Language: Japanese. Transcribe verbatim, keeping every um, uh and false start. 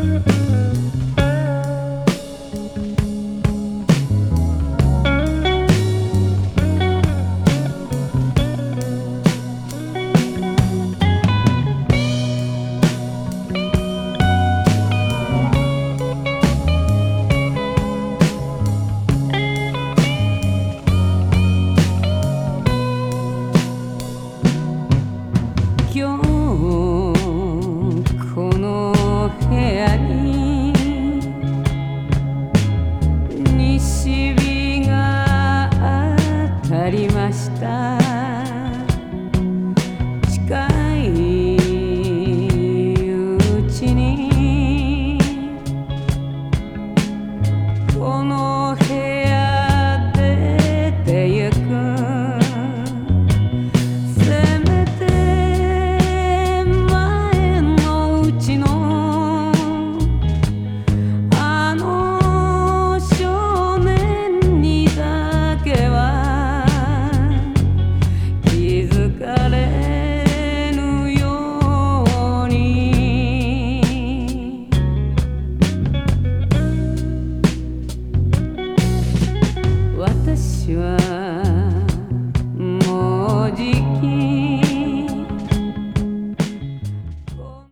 今日この部屋に西日が当たりました。近いうちにこの部屋出てゆく。私は